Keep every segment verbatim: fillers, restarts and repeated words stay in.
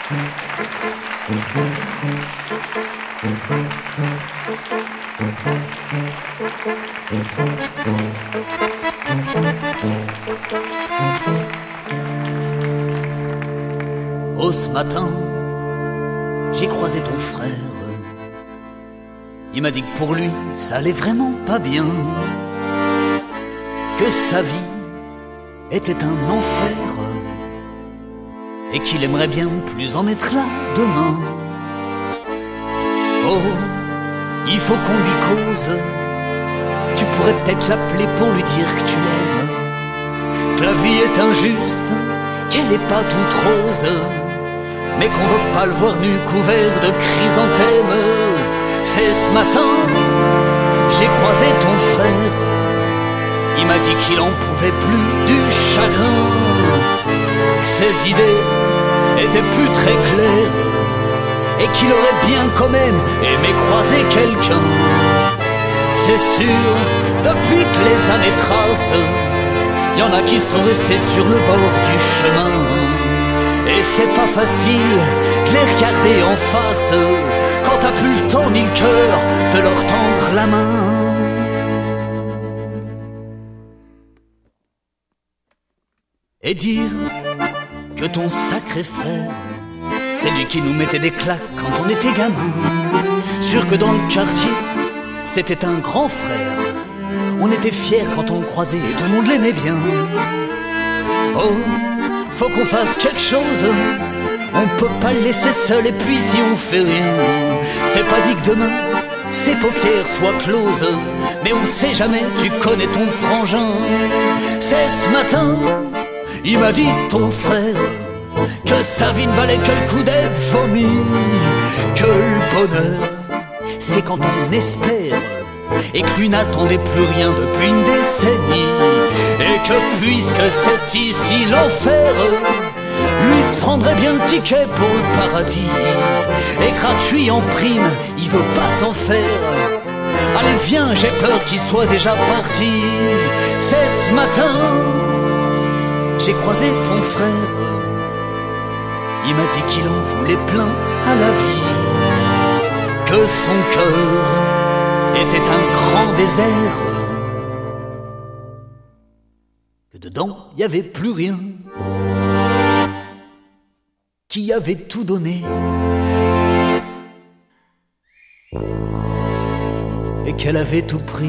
Oh, ce matin, j'ai croisé ton frère. Il m'a dit que pour lui, ça allait vraiment pas bien, que sa vie était un enfer et qu'il aimerait bien plus en être là demain. Oh, il faut qu'on lui cause. Tu pourrais peut-être l'appeler pour lui dire que tu l'aimes, que la vie est injuste, qu'elle est pas toute rose, mais qu'on veut pas le voir nu couvert de chrysanthèmes. C'est ce matin, j'ai croisé ton frère. Il m'a dit qu'il en pouvait plus du chagrin, que ses idées étaient plus très claires et qu'il aurait bien quand même aimé croiser quelqu'un. C'est sûr, depuis que les années tracent, y en a qui sont restés sur le bord du chemin. Et c'est pas facile de les regarder en face quand t'as plus le temps ni le cœur de leur tendre la main. Et dire que ton sacré frère, c'est lui qui nous mettait des claques quand on était gamin. Sûr que dans le quartier, c'était un grand frère. On était fiers quand on le croisait et tout le monde l'aimait bien. Oh, faut qu'on fasse quelque chose, on peut pas le laisser seul et puis si on fait rien, c'est pas dit que demain ses paupières soient closes, mais on sait jamais, tu connais ton frangin. C'est ce matin, il m'a dit ton frère, que sa vie ne valait que le coup d'être vomi, que le bonheur c'est quand on espère et que lui n'attendait plus rien depuis une décennie, et que puisque c'est ici l'enfer, lui se prendrait bien le ticket pour le paradis, et gratuit en prime, il veut pas s'en faire. Allez viens, j'ai peur qu'il soit déjà parti. C'est ce matin, j'ai croisé ton frère. Il m'a dit qu'il en voulait plein à la vie, que son cœur était un grand désert, que dedans il y avait plus rien, qui avait tout donné et qu'elle avait tout pris.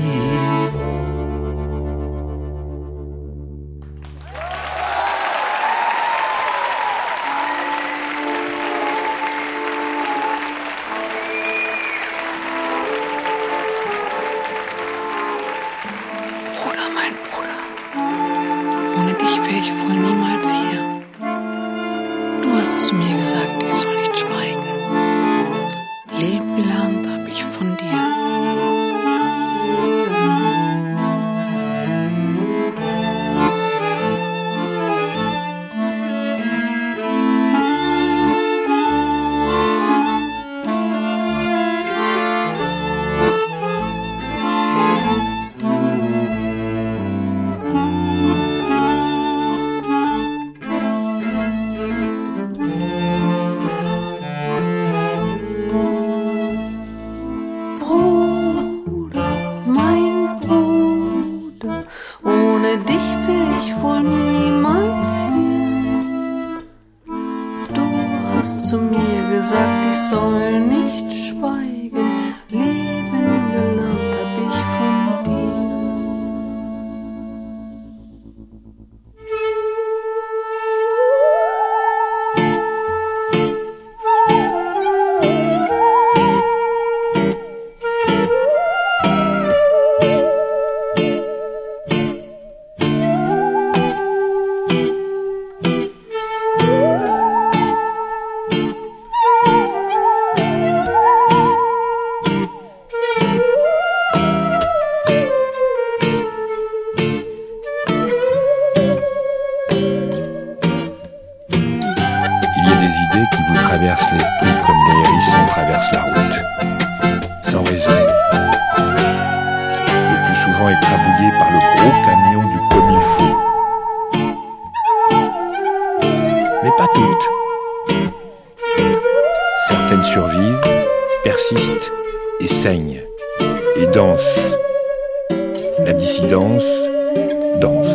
Certaines survivent, persistent et saignent, et dansent. La dissidence danse.